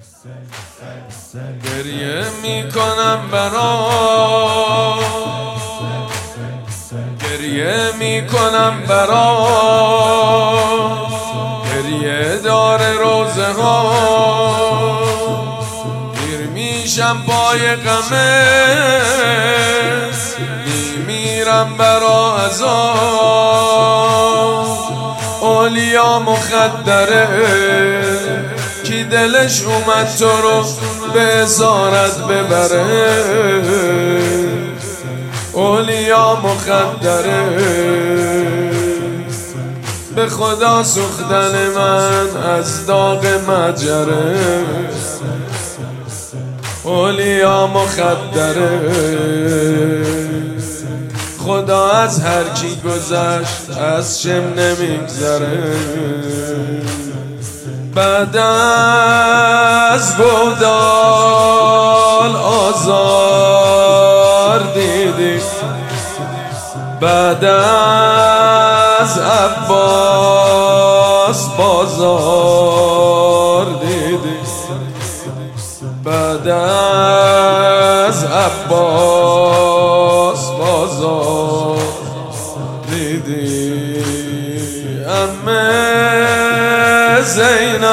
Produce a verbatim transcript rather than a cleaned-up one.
گریه میکنم برات، گریه میکنم برات، گریه داره روزه ها، گیر میشم پای غمه، میمیرم برا عذاب. اولیا مخدره کی دلش اومد تو رو به اسارت ببره، اولیا مخدره به خدا سوختن من از داغ مجره، اولیا مخدره خدا از هر کی گذشت از شم نمیگذره. بعد از گودال آزار دیدی، بعد از عباس بازار دیدی، بعد از عباس بازار دیدی. امه زینب